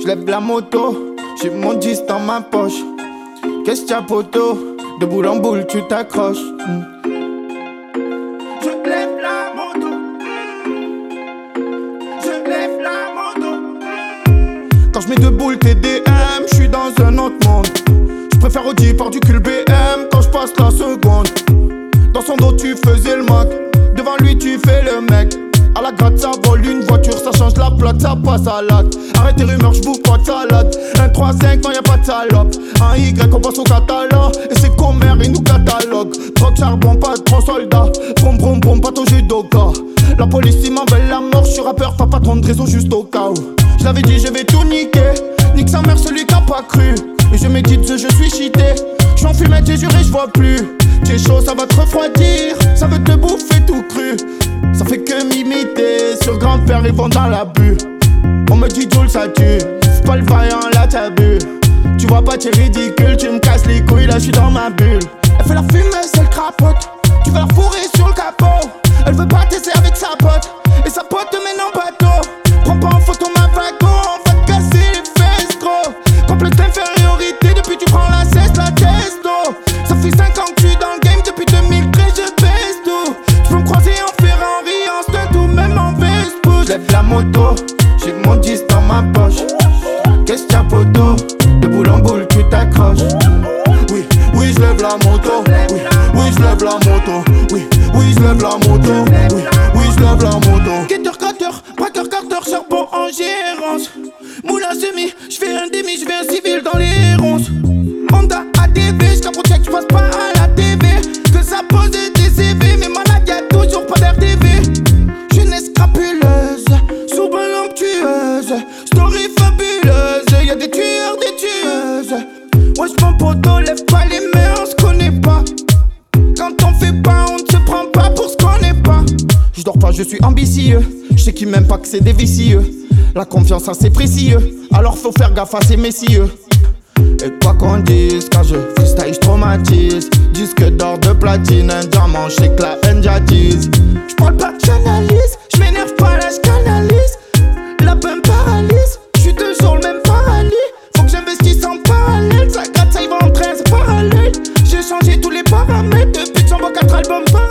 Je lève la moto, j'ai mon 10 dans ma poche. Qu'est-ce qu'il y a poto? De boule en boule tu t'accroches. Je lève la moto. Je lève la moto. Quand je mets deux boules TDM, je suis dans un autre monde. Je préfère Audi par du cul BM quand je passe la seconde. Dans son dos tu faisais le mock, devant lui tu fais le mec. À la gratte ça vole une voiture, ça change la plaque, ça passe à l'acte. Arrête tes rumeurs, j'bouffe pas de salade. 1, 3, 5, non y'a pas de salope. Un Y, on passe au catalogue. Et c'est commère, ils nous catalogue. Drogue, charbon, pas de gros soldats. Brom, brom, brom, pas au judoka. La police, ils m'en veulent la mort. J'suis rappeur, pas patron de réseau, juste au cas où. J'l'avais dit, je vais tout niquer. Nique sa mère, celui qui a pas cru. Et je médite, je suis cheaté. J'suis en fumette, j'ai juré, j'vois plus. T'es chaud, ça va te refroidir. Ça veut te bouffer tout cru. Ça fait que m'imiter. Sur grand père, ils vont dans la bulle. On me dit Joule, ça tue. C'est pas le vaillant, là t'as bu. Tu vois pas, t'es ridicule. Tu me casses les couilles, là j'suis dans ma bulle. Elle fait la fumée, c'est le crapote. Tu vas la fourrer sur le capot. Elle veut pas tester avec sa pote. Et sa pote te mène en bateau. Prends pas en photo ma vago. On va te casser les fesses trop. Complète infériorité. Depuis tu prends la cesse, la testo. Ça fait 5 ans que tu es dans le game. Depuis 2013 je baisse tout. Tu peux me croiser en Ferrari, en stunt ou même en Vespucci. J'lève la moto, j'ai mon 10 dans ma poche. Qu'est-ce qu'il y a poto? De boule en boule tu t'accroches. Oui, oui j'lève la moto. Oui, oui j'lève la moto. Oui, oui j'lève la moto. Oui, oui j'lève la moto. Guetteur, gratteur, braqueur, carteur, charbon en gérance. Moulin semi, j'fais un demi, j'fais un civil dans les ronces. Honda ADV, j'capote, j'passe pas à la TV. Que ça pose des CV, mais malade y'a toujours pas d'RTV. Jeunesse crapuleuse, sourbe-lomptueuse. Story fabuleuse, y'a des tueurs, des tueuses. Wesh mon poteau, lève pas les mains, on se connaît pas. Quand on fait pas, on ne se prend pas pour ce qu'on n'est pas. Je dors pas, je suis ambitieux. Je sais qu'ils m'aiment pas que c'est des vicieux. La confiance c'est précieux, alors faut faire gaffe à ces messieurs. Et quoi qu'on dise, quand je freestyle, j'traumatise. Disque d'or de platine, un diamant, j'sais que la haine j'attise. J'parle pas, j'analyse, j'm'énerve pas là, j'canalise. La peine paralyse, j'suis toujours le même paralyse. Faut que j'investisse en parallèle, ça gratte, ça y va en 13 parallèles. J'ai changé tous les paramètres, depuis que j'envoie 4 albums par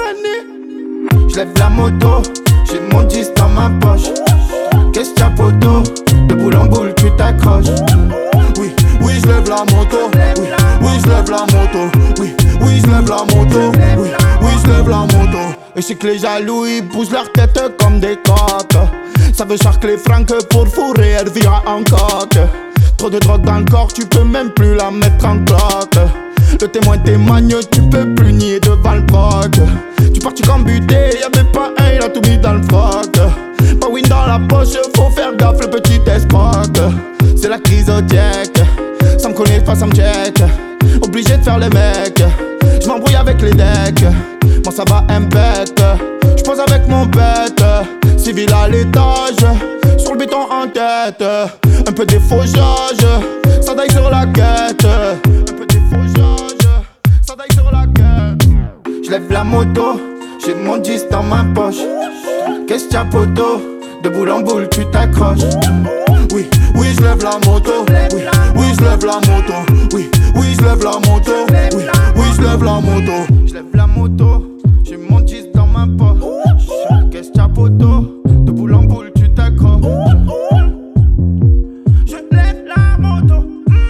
année. J'lève la moto, j'ai mon 10 dans ma poche. Qu'est-ce qu'il y a poto? De boule en boule tu t'accroches. Oui, oui j'lève la moto. Oui, oui j'lève la moto. Oui, oui j'lève la moto. Oui, oui j'lève la moto. Et je sais que les jaloux ils bougent leur tête comme des coques. Ça veut charcler Franck pour fourrer Hervira en coque. Trop de drogue dans le corps, tu peux même plus la mettre en cloque. Le témoin témoigne, tu peux plus nier devant le proc. Tu partis comme buté, y'avait pas un, il a tout mis dans le froc. Pas win dans la poche, faut faire gaffe, le petit escroc. C'est la crise au check, ça me connaît pas, ça me check. Obligé de faire le mec, je m'embrouille avec les decks. Moi ça va impète, je pose avec mon bête. Civil à l'étage, sur le béton en tête. Un peu défauchage, ça daille sur la quête. Un peu défauchage, ça daille sur la quête. J'lève la moto, j'ai mon 10 dans ma poche. Qu'est-ce qu'il y a poto? De boule en boule tu t'accroches. Oui, oui j'lève la moto. Oui, oui j'lève la moto. Oui, oui j'lève la moto. Oui, oui j'lève la moto. J'lève la moto, j'ai mon 10 dans ma poche. Qu'est-ce qu'il y a poto? De boule en boule tu t'accroches. Je lève la moto.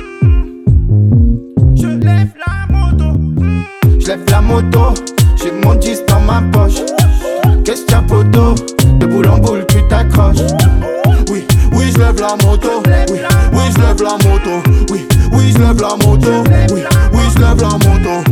Je lève la moto. J'lève la moto, j'ai mon 10 dans ma poche. Qu'est-ce qu'il y a poto? De boule en boule tu t'accroches. Oui, oui j'lève la moto. Oui, oui j'lève la moto. Oui, oui j'lève la moto. Oui, oui j'lève la moto.